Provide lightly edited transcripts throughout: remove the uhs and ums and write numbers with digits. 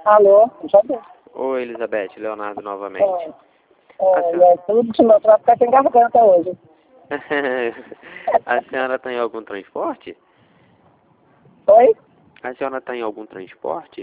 Alô, já deu. Oi, Elizabeth, Leonardo novamente. Tudo te mostrar, ficar sem garganta hoje. A senhora está em algum transporte? Oi? A senhora está em algum transporte?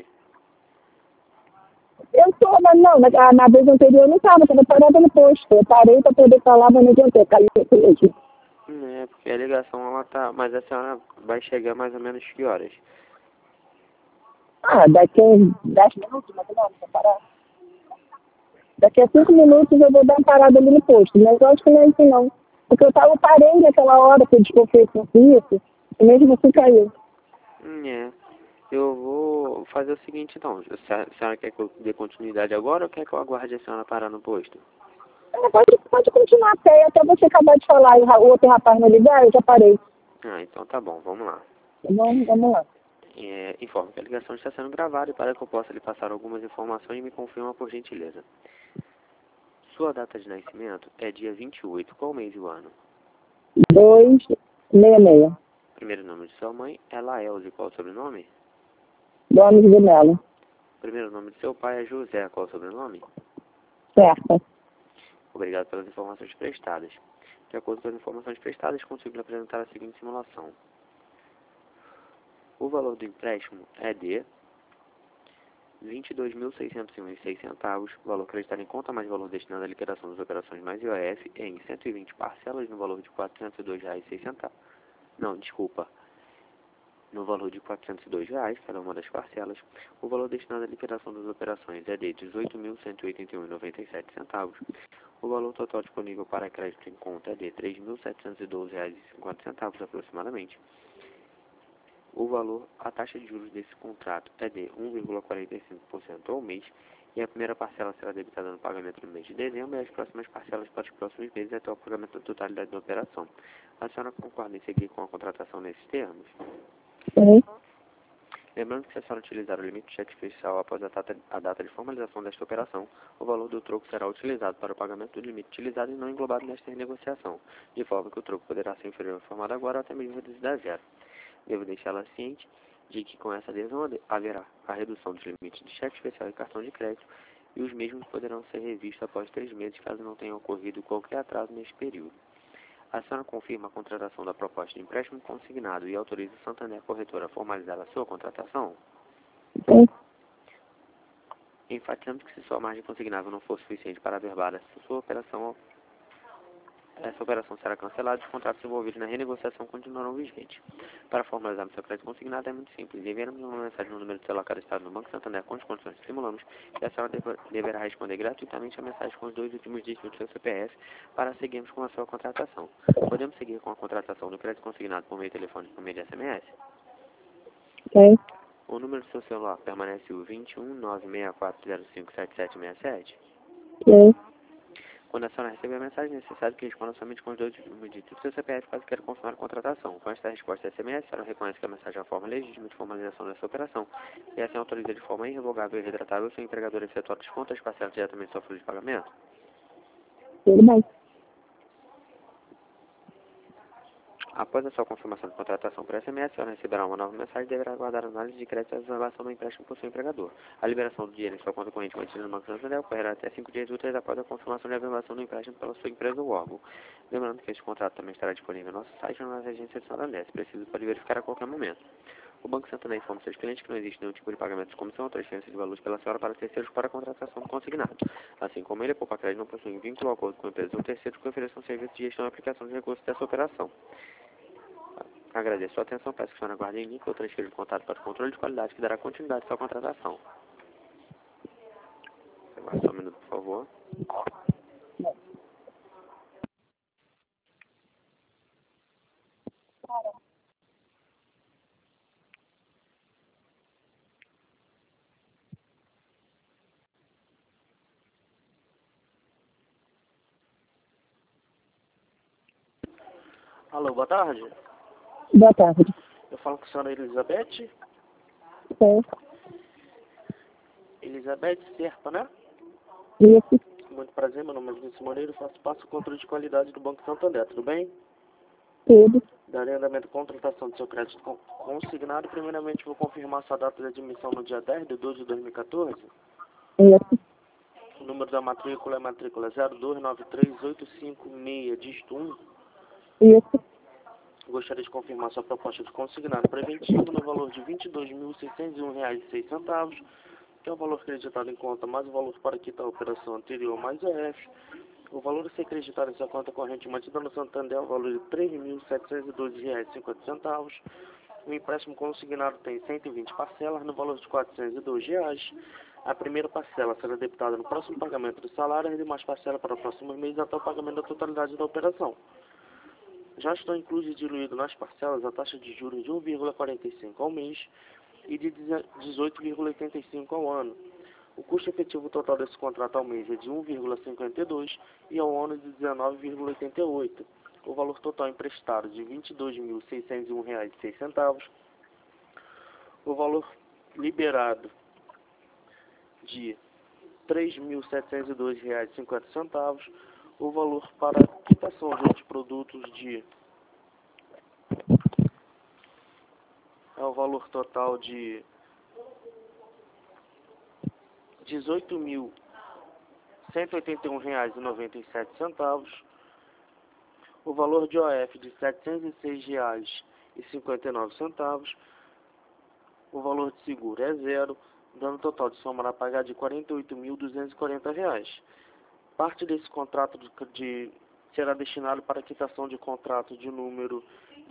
Eu estou, mas não, na vez anterior eu não estava parada no posto. Eu parei para poder falar, mas não adiantou, caiu aqui. Porque a ligação ela tá. Mas a senhora vai chegar mais ou menos que horas? Daqui a uns 10 minutos, mais ou menos, para parar. Daqui a 5 minutos eu vou dar uma parada ali no posto, mas eu acho que não é isso não. Porque eu parei naquela hora que eu desconfiei com isso, e mesmo assim caiu. Eu vou fazer o seguinte então. A senhora quer que eu dê continuidade agora ou quer que eu aguarde a senhora parar no posto? Pode continuar até você acabar de falar e o outro rapaz me ligar, eu já parei. Então tá bom, vamos lá. Tá bom? Vamos lá. Informo que a ligação está sendo gravada e para que eu possa lhe passar algumas informações, me confirma por gentileza. Sua data de nascimento é dia 28, qual mês e o ano? 266. Primeiro nome de sua mãe é Laelze, qual o sobrenome? Gomes de Melo. Primeiro nome de seu pai é José, qual o sobrenome? Certo. Obrigado pelas informações prestadas. De acordo com as informações prestadas, consigo lhe apresentar a seguinte simulação. O valor do empréstimo é de R$ 22.601,06, valor acreditado em conta mais valor destinado à liquidação das operações mais IOF em 120 parcelas no valor de R$ 402,06. Não, desculpa. No valor de R$ 402, cada uma das parcelas, o valor destinado à liquidação das operações é de R$ 18.181,97. O valor total disponível para crédito em conta é de R$ 3.712,50 aproximadamente. A taxa de juros desse contrato é de 1,45% ao mês e a primeira parcela será debitada no pagamento no mês de dezembro e as próximas parcelas para os próximos meses até o pagamento da totalidade da operação. A senhora concorda em seguir com a contratação nesses termos? Sim. Lembrando que se a senhora utilizar o limite de cheque especial após a data de formalização desta operação, o valor do troco será utilizado para o pagamento do limite utilizado e não englobado nesta renegociação, de forma que o troco poderá ser inferior ao formado agora ou até mesmo reduzido a zero. Devo deixá-la ciente de que com essa adesão haverá a redução dos limites de cheque especial e cartão de crédito e os mesmos poderão ser revistos após 3 meses caso não tenha ocorrido qualquer atraso neste período. A senhora confirma a contratação da proposta de empréstimo consignado e autoriza o Santander Corretora a formalizar a sua contratação? Sim. Enfatizando que se sua margem consignável não for suficiente para averbar essa operação será cancelada e os contratos envolvidos na renegociação continuarão vigentes. Para formalizar seu crédito consignado é muito simples. Enviaremos uma mensagem no número de celular cadastrado no Banco Santander com as condições que simulamos e a senhora deverá responder gratuitamente a mensagem com os 2 últimos dígitos do seu CPF para seguirmos com a sua contratação. Podemos seguir com a contratação do crédito consignado por meio telefônico por meio de SMS? Sim. O número do seu celular permanece o 21 964057767? Sim. Quando a senhora receber a mensagem, é necessário que responda somente com os 2 últimos dígitos do seu CPF caso queira confirmar a contratação. Com esta resposta SMS, a senhora reconhece que a mensagem é a forma legítima de formalização dessa operação e assim autoriza de forma irrevogável e irretratável o seu empregador a efetuar desconto das parcelas diretamente do seu folha de pagamento. Tudo bem. Após a sua confirmação de contratação por SMS, a senhora receberá uma nova mensagem e deverá aguardar a análise de crédito e a renovação do empréstimo por seu empregador. A liberação do dinheiro em sua conta corrente mantida no Banco Santander ocorrerá até 5 dias úteis após a confirmação de renovação do empréstimo pela sua empresa ou órgão. Lembrando que este contrato também estará disponível no nosso site ou nas agências de Santander, se preciso pode verificar a qualquer momento. O Banco Santander informa seus clientes que não existe nenhum tipo de pagamento de comissão ou transferência de valores pela senhora para terceiros para a contratação do consignado. Assim como ele, a Poupa Crédito não possui vínculo ou acordo com empresas ou terceiros que ofereçam serviço de gestão e aplicação de recursos dessa operação. Agradeço a sua atenção, peço que a senhora aguarde em link ou transfira o contato para o controle de qualidade que dará continuidade à sua contratação. Aguarde só um minuto, por favor. Alô, boa tarde. Boa tarde. Eu falo com a senhora Elizabeth. Sim. Elizabeth Serpa, né? Isso. Muito prazer, meu nome é Vinícius Moreira, faço parte do controle de qualidade do Banco Santander, tudo bem? Tudo. Darei andamento à contratação do seu crédito consignado. Primeiramente, vou confirmar sua data de admissão no dia 10 de 12 de 2014. Isso, O número da matrícula é matrícula 0293856, dígito 1. isso, Gostaria de confirmar sua proposta de consignado preventivo no valor de R$ 22.601,06, que é o valor acreditado em conta, mais o valor para quitar a operação anterior, mais EF. O valor a ser acreditado em sua conta corrente mantida no Santander é o valor de R$ 3.712,50. O empréstimo consignado tem 120 parcelas no valor de R$ 402. A primeira parcela será debitada no próximo pagamento do salário e as demais parcelas para o próximo mês até o pagamento da totalidade da operação. Já estão incluídos e diluídos nas parcelas a taxa de juros de 1,45 ao mês e de 18,85 ao ano. O custo efetivo total desse contrato ao mês é de 1,52 e ao ano de 19,88. O valor total emprestado de R$ 22.601,06. O valor liberado de R$ 3.702,50. O valor para quitação de outros produtos é o valor total de R$ 18.181,97. O valor de OF de R$ 706,59. O valor de seguro é zero, dando total de soma a pagar de R$ 48.240. Parte desse contrato será destinado para a quitação de contrato de número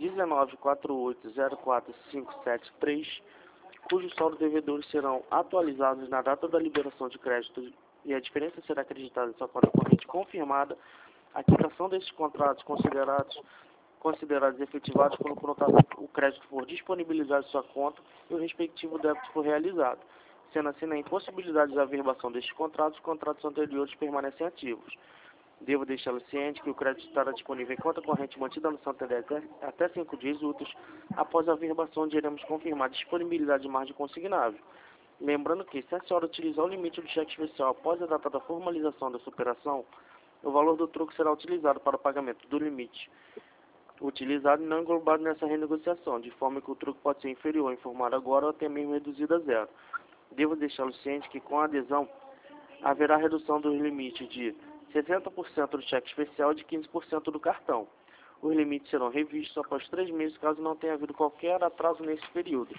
194804573, cujos saldos devedores serão atualizados na data da liberação de crédito e a diferença será acreditada em sua conta corrente confirmada. A quitação desses contratos considerados efetivados quando o crédito for disponibilizado em sua conta e o respectivo débito for realizado. Sendo assim, na impossibilidade de averbação destes contratos, os contratos anteriores permanecem ativos. Devo deixá-lo ciente que o crédito estará disponível em conta corrente mantida no Santander até 5 dias úteis. Após a averbação, iremos confirmar a disponibilidade de margem consignável. Lembrando que, se a senhora utilizar o limite do cheque especial após a data da formalização dessa operação, o valor do troco será utilizado para o pagamento do limite utilizado e não englobado nessa renegociação, de forma que o troco pode ser inferior, informado agora ou até mesmo reduzido a zero. Devo deixá-lo ciente que, com a adesão, haverá redução dos limites de 60% do cheque especial e de 15% do cartão. Os limites serão revistos após 3 meses, caso não tenha havido qualquer atraso nesse período.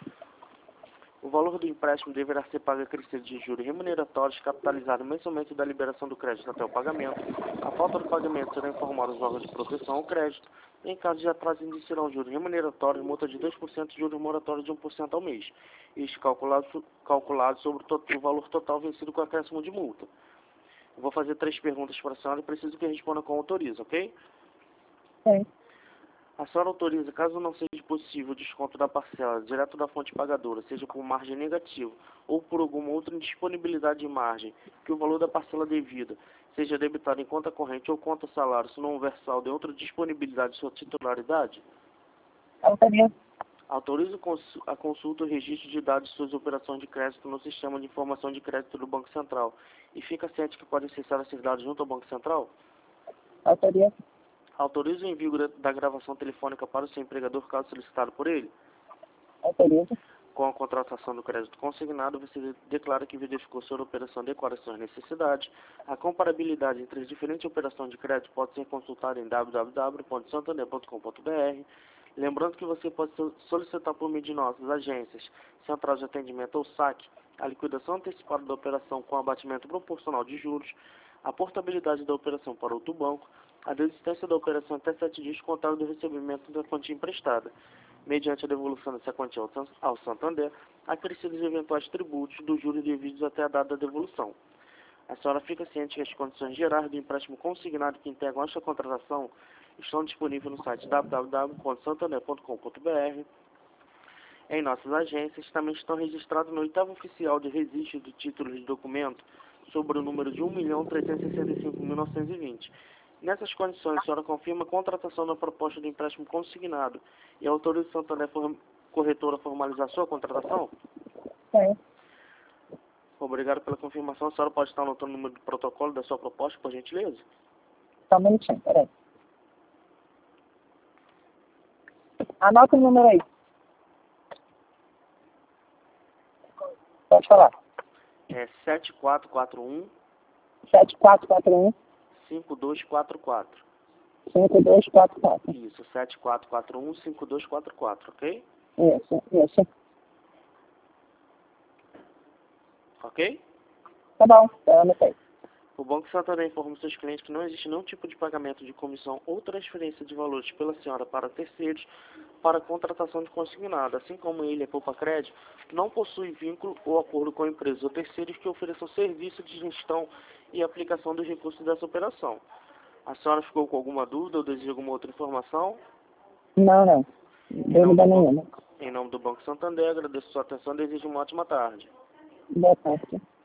O valor do empréstimo deverá ser pago a crescer de juros remuneratórios, capitalizado mensalmente da liberação do crédito até o pagamento. A falta do pagamento será informada aos órgãos de proteção ao crédito. Em caso de atraso, iniciarão juros remuneratórios, multa de 2% e juros moratórios de 1% ao mês. Isto calculado sobre o valor total vencido com acréscimo de multa. Eu vou fazer 3 perguntas para a senhora e preciso que responda com autoriza, ok? sim. A senhora autoriza, caso não seja possível o desconto da parcela direto da fonte pagadora, seja por margem negativa ou por alguma outra indisponibilidade de margem, que o valor da parcela devida seja debitado em conta corrente ou conta salário, se não houver saldo em outra disponibilidade de sua titularidade? Autoriza. Autoriza a consulta e registro de dados de suas operações de crédito no sistema de informação de crédito do Banco Central e fica ciente que pode acessar esses dados junto ao Banco Central? Autoriza. Autoriza o envio da gravação telefônica para o seu empregador, caso solicitado por ele? Autoriza. Com a contratação do crédito consignado, você declara que verificou sua operação adequada às suas necessidades. A comparabilidade entre as diferentes operações de crédito pode ser consultada em www.santander.com.br. Lembrando que você pode solicitar por meio de nossas agências, centrais de atendimento ou SAC, a liquidação antecipada da operação com abatimento proporcional de juros, a portabilidade da operação para outro banco, a desistência da operação até 7 dias contábil do recebimento da quantia emprestada, mediante a devolução dessa quantia ao Santander, acrescidos eventuais tributos dos juros devidos até a data da devolução. A senhora fica ciente que as condições gerais do empréstimo consignado que integram esta contratação estão disponíveis no site www.santander.com.br. Em nossas agências também estão registrados no 8º oficial de registro de títulos de documento sobre o número de 1.365.920. Nessas condições, a senhora confirma a contratação da proposta de empréstimo consignado e autoriza o Santander Corretora a formalizar sua contratação? Sim. Obrigado pela confirmação. A senhora pode estar anotando o número do protocolo da sua proposta, por gentileza? Só um minutinho, peraí. Anota o número aí. Pode falar. É 7441 7441 5244. 5244. Isso, 7441 5244, ok? Isso. Ok? Tá bom, eu anotei. O Banco Santander informa seus clientes que não existe nenhum tipo de pagamento de comissão ou transferência de valores pela senhora para terceiros para contratação de consignado, assim como ele, a Poupa Crédito, não possui vínculo ou acordo com empresas ou terceiros que ofereçam serviço de gestão e aplicação dos recursos dessa operação. A senhora ficou com alguma dúvida ou deseja alguma outra informação? Não. Dúvida nenhuma. Em nome do Banco Santander, agradeço sua atenção e desejo uma ótima tarde. Boa tarde.